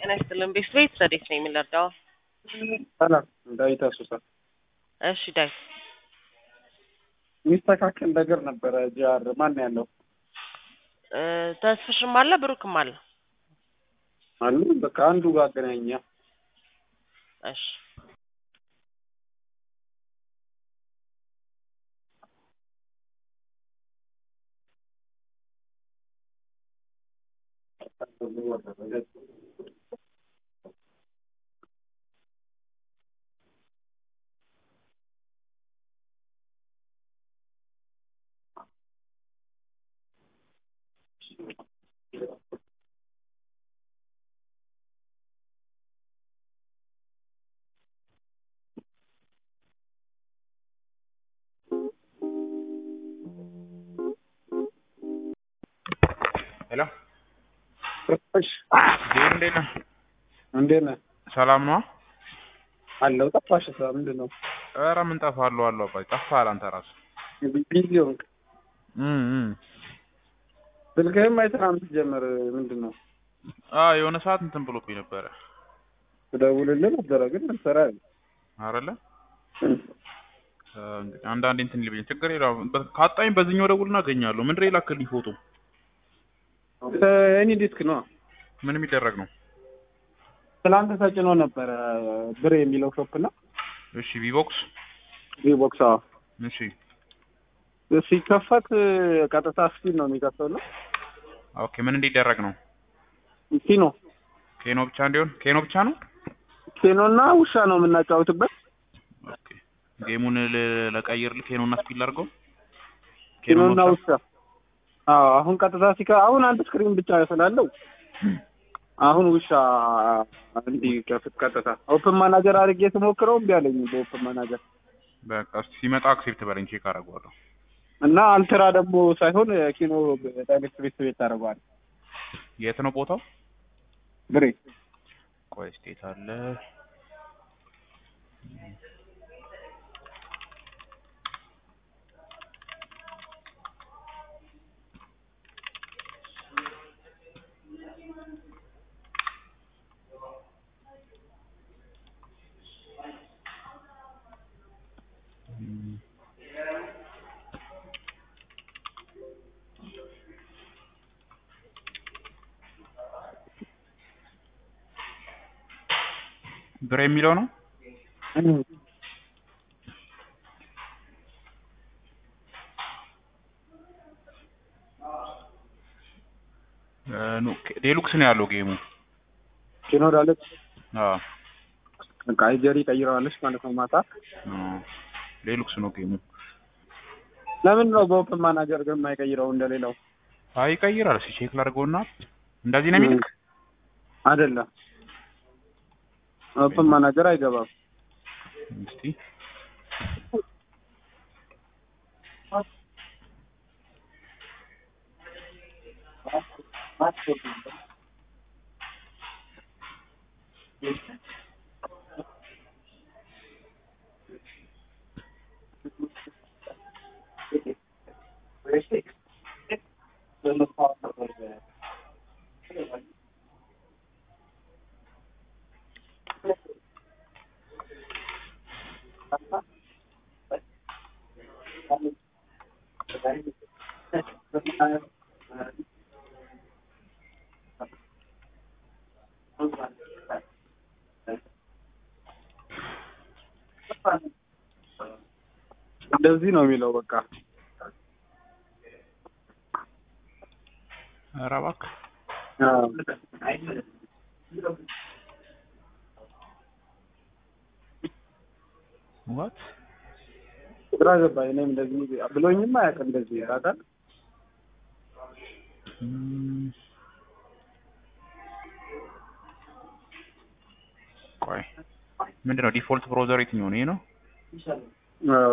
ጤና ይስጥልን። ቤት ረዴት ነው የሚለርዳው? ሰላም ዳዊት አሱሳ። እሺ ዳዊት፣ የሚስተካከል ነገር ነበረ። ጃር ማን ያለው ተስፍሽም አለ ብሩክም አለ አሉ። በቃ አንዱ ጋር አገናኛ። እሺ ሄሎ እሺ፣ እንዴት ነህ? ሰላም ነው አለው። ጠፋሽ? ምንድን ነው? ኧረ ምን ጠፋለሁ አለው። አባይ ጠፋህ አንተ ራስህ። ቢዚ ሆንክ። ስልክህም አይሰራም ስትጀምር። ምንድን ነው? የሆነ ሰዓት እንትን ብሎብኝ ነበረ። ትደውልልህ ነበረ ግን አልሰራም አይደለ? እንግዲህ አንዳንዴ እንትን ሊብኝ ችግር የለውም። ካጣኝ በዚህኛው ደውልና አገኛለሁ። ምንድን ነው የላክልኝ ፎቶ? እኔ ዲስክ ነው። ምን የሚደረግ ነው? ትላንት ተጭኖ ነበረ ብር የሚለው ሾፕ እና እሺ ቪቦክስ አዎ። እሺ ሲከፈት ቀጥታ ስፒን ነው የሚከፍተው ነው። ኦኬ ምን እንዲደረግ ነው? ኬኖ ብቻ እንዲሆን ኬኖ ብቻ ነው። ኬኖና ውሻ ነው የምናጫውትበት። ኦኬ ጌሙን ለቀይርልህ ኬኖና ስፒን ላድርገው። ኬኖና ውሻ። አዎ አሁን ቀጥታ አሁን አንድ ስክሪን ብቻ ስላለው አሁን ውሻ እንዲከፍት ቀጥታ ኦፕን ማናጀር አድርጌ ስሞክረው እምቢ አለኝ። በኦፕን ማናጀር በቃ ሲመጣ አክሴፕት በለኝ ቼክ አደርገዋለሁ። እና አልትራ ደግሞ ሳይሆን ኪኖ ዳይሬክት ቤት ታደርገዋለህ። የት ነው ቦታው? ብሬ ቆይ ስቴት አለ ብሬ የሚለው ነው። ዴሉክስ ነው ያለው ጌሙ። ኪኖ ዳለች። አዎ በቃ ጀሪ ቀይረዋለች ማለት ነው። ማታ ዴሉክስ ነው ጌሙ። ለምን ነው በኦፕን ማናጀር ግን የማይቀይረው እንደሌላው? ይቀይራል። እስኪ ቼክ ላድርገውና እንደዚህ ነው የሚልክ አይደለም። ኦፕን ማናጀር አይገባም። እስቲ እንደዚህ ነው የሚለው። በቃ ኧረ እባክህ ዋት ግራ ገባኝ። እኔም እንደዚህ ብሎኝማ አያውቅም እንደዚህ ታውቃለህ። ቆይ ምንድነው ዲፎልት ብራውዘር የትኛው ነው? ይሄ ነው። አዎ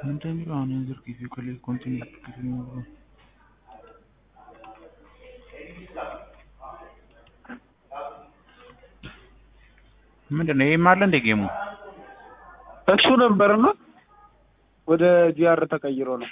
እንደሚለው አሁን እንዝር ጊዜ ከሌ ኮንቲኒው ምንድነው ይሄ ማለት እንደ ጌሙ እሱ ነበርና ወደ ጂአር ተቀይሮ ነው።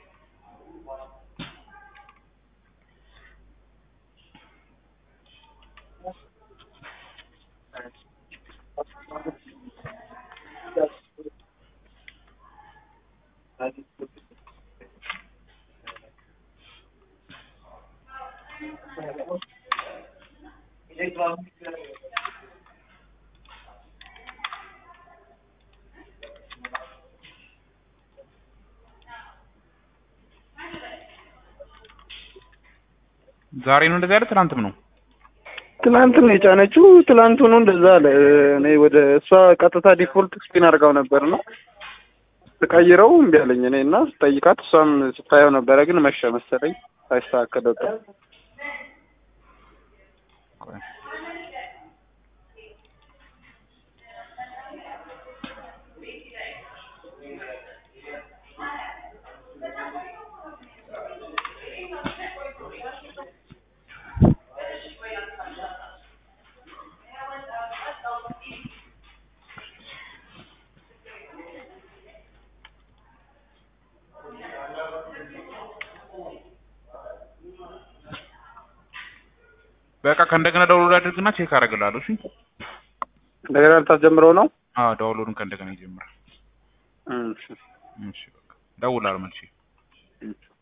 ዛሬ ነው እንደዛ ያለ ትናንትም ነው ትናንት ነው የጫነችው። ትናንት ነው እንደዛ አለ። እኔ ወደ እሷ ቀጥታ ዲፎልት ስፒን አድርጋው ነበርና ተቀይረው እምቢ አለኝ። እኔና ስጠይቃት እሷም ስታየው ነበረ፣ ግን መሸ መሰለኝ ሳይስተካከል ወጣ። በቃ ከእንደገና ዳውንሎድ አድርግና ቼክ አደርግልሃለሁ። እሺ እንደገና ልታስጀምረው ነው? አዎ ዳውንሎድን ከእንደገና ይጀምራል። እሺ በቃ ደውላለሁ መልሼ።